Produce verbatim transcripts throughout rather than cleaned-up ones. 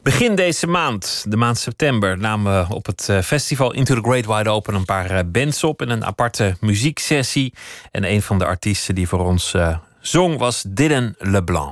Begin deze maand, de maand september, namen we op het festival Into the Great Wide Open een paar bands op in een aparte muzieksessie. En een van de artiesten die voor ons uh, zong was Dylan LeBlanc.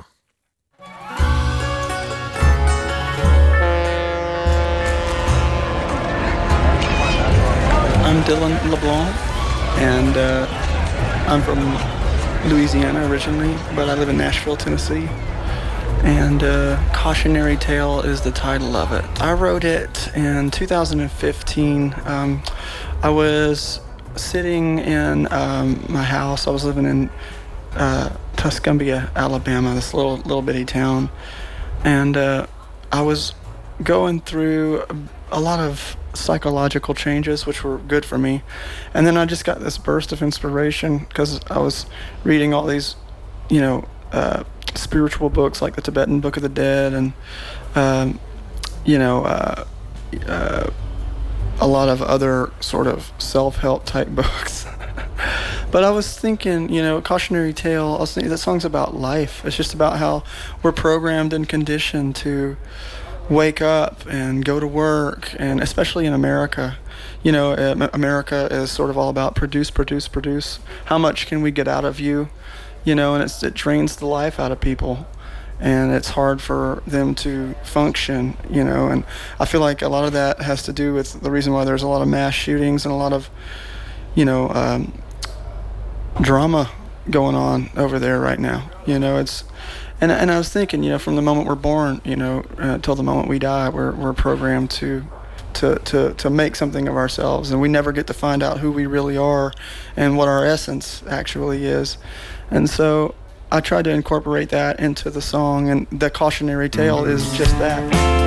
I'm Dylan LeBlanc, and uh, I'm from Louisiana originally, but I live in Nashville, Tennessee. And uh, Cautionary Tale is the title of it. I wrote it in two thousand fifteen. Um, I was sitting in um, my house. I was living in uh, Tuscumbia, Alabama, this little little bitty town, and uh, I was going through a, a lot of psychological changes, which were good for me. And then I just got this burst of inspiration because I was reading all these, you know. Uh, spiritual books like the Tibetan Book of the Dead and um, you know uh, uh, a lot of other sort of self-help type books. But I was thinking, you know, Cautionary Tale, I was thinking that song's about life. It's just about how we're programmed and conditioned to wake up and go to work, and especially in America, you know, uh, America is sort of all about produce, produce, produce. How much can we get out of you? You know, and it's, it drains the life out of people, and it's hard for them to function, you know, and I feel like a lot of that has to do with the reason why there's a lot of mass shootings and a lot of, you know, um, drama going on over there right now. You know, it's, and and I was thinking, you know, from the moment we're born, you know, uh, till the moment we die, we're we're programmed to to, to, to make something of ourselves, and we never get to find out who we really are and what our essence actually is. And so I tried to incorporate that into the song, and the Cautionary Tale is just that.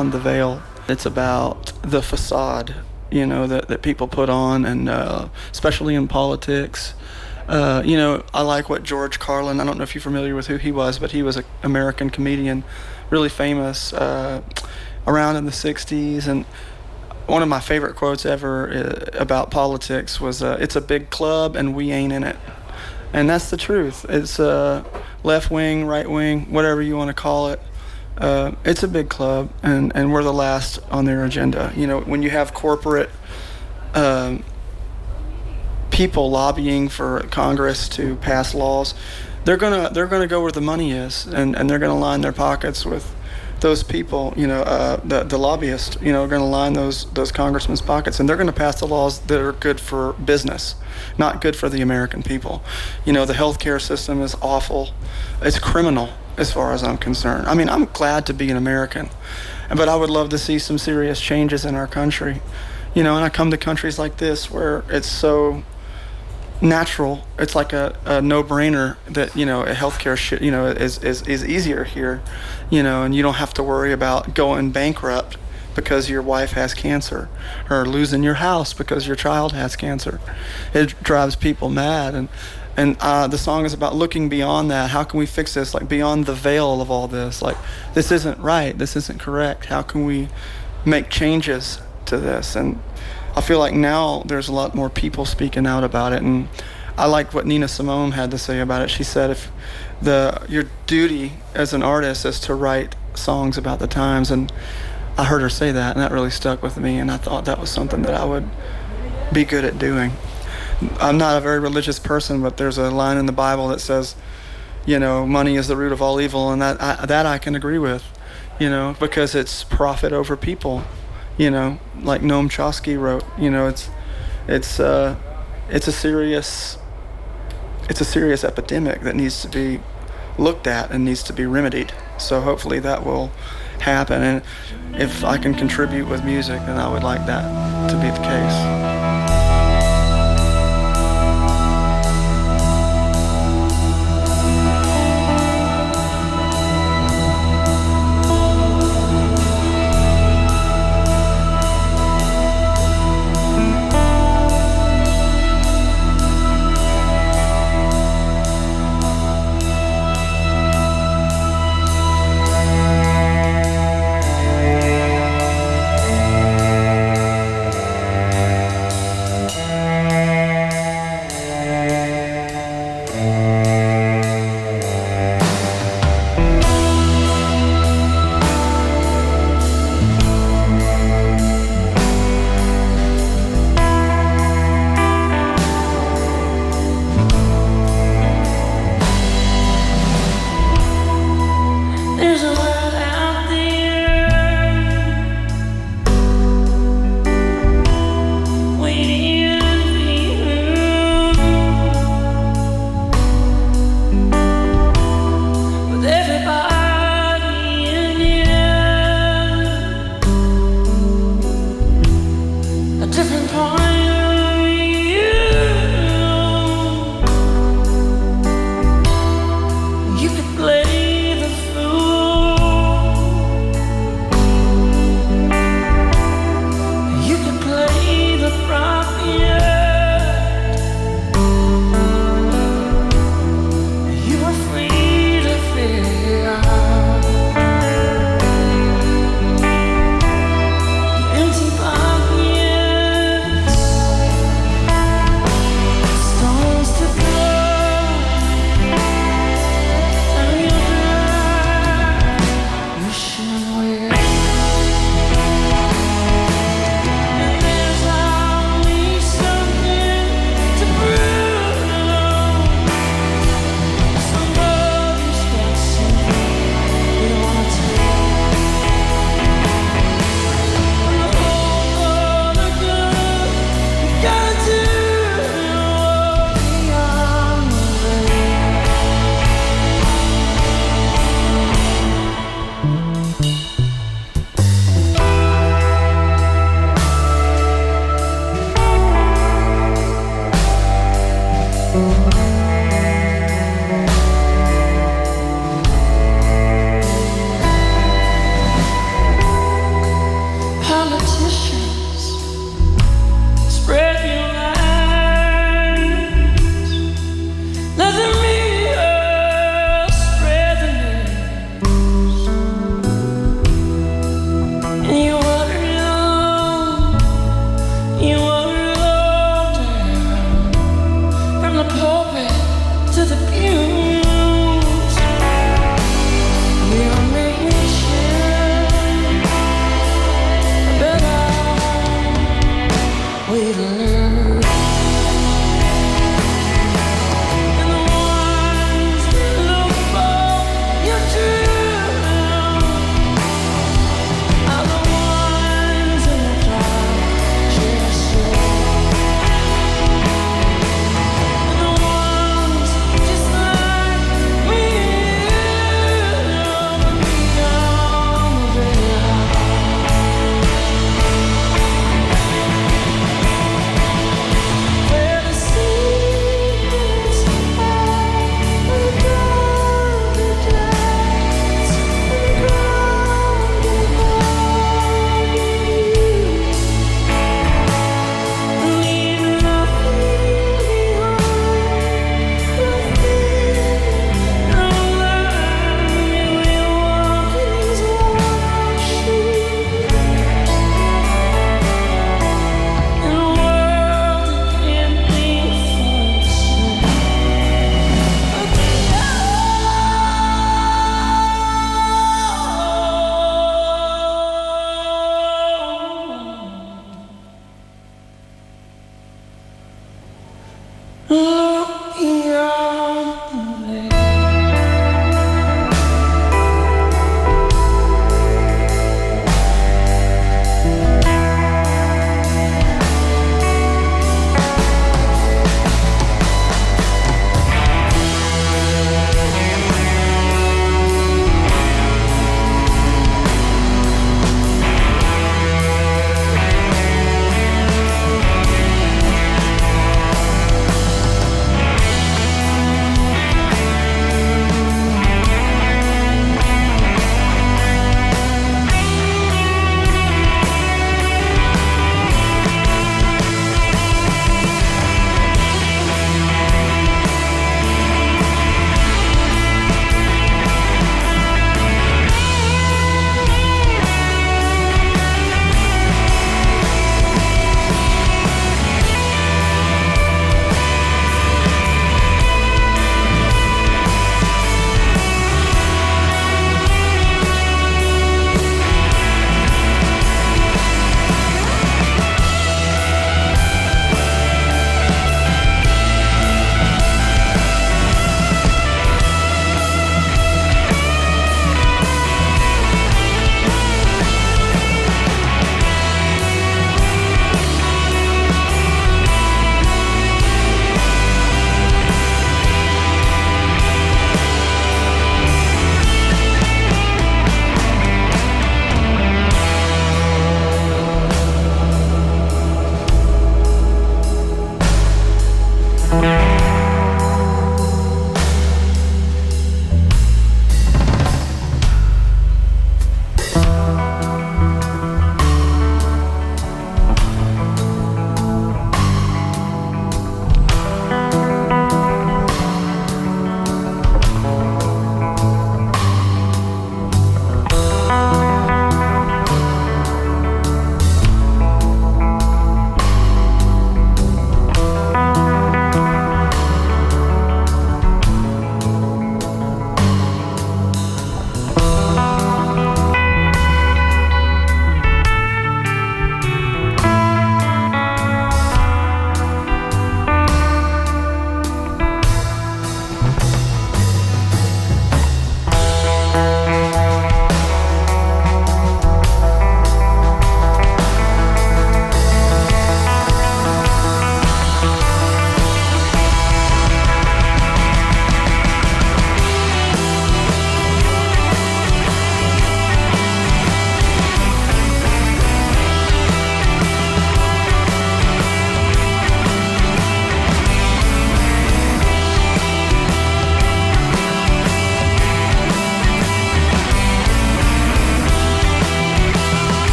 Beyond the Veil. It's about the facade, you know, that, that people put on, and uh, especially in politics. Uh, you know, I like what George Carlin, I don't know if you're familiar with who he was, but he was an American comedian, really famous, uh, around in the sixties. And one of my favorite quotes ever uh, about politics was, uh, it's a big club and we ain't in it. And that's the truth. It's uh, left wing, right wing, whatever you want to call it. Uh, it's a big club, and, and we're the last on their agenda. You know, when you have corporate um, people lobbying for Congress to pass laws, they're gonna they're gonna go where the money is, and, and they're gonna line their pockets with those people. You know, uh, the the lobbyists. You know, are gonna line those those congressmen's pockets, and they're gonna pass the laws that are good for business, not good for the American people. You know, the healthcare system is awful. It's criminal, as far as I'm concerned. I mean, I'm glad to be an American, but I would love to see some serious changes in our country. You know, and I come to countries like this where it's so natural. It's like a, a no-brainer that, you know, a healthcare shit, you know, is, is, is easier here, you know, and you don't have to worry about going bankrupt because your wife has cancer, or losing your house because your child has cancer. It drives people mad. And And uh, the song is about looking beyond that. How can we fix this? Like, beyond the veil of all this. Like, this isn't right. This isn't correct. How can we make changes to this? And I feel like now there's a lot more people speaking out about it. And I liked what Nina Simone had to say about it. She said, if the your duty as an artist is to write songs about the times. And I heard her say that, and that really stuck with me. And I thought that was something that I would be good at doing. I'm not a very religious person, but there's a line in the Bible that says, you know, money is the root of all evil, and that I, that I can agree with, you know, because it's profit over people, you know, like Noam Chomsky wrote. You know, it's it's uh, it's a serious it's a serious epidemic that needs to be looked at and needs to be remedied. So hopefully that will happen, and if I can contribute with music, then I would like that to be the case.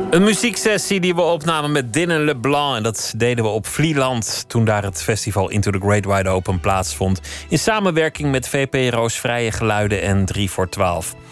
Een muzieksessie die we opnamen met Dylan LeBlanc. En dat deden we op Vlieland toen daar het festival Into the Great Wide Open plaatsvond. In samenwerking met V P Ro's Vrije Geluiden en drie voor twaalf.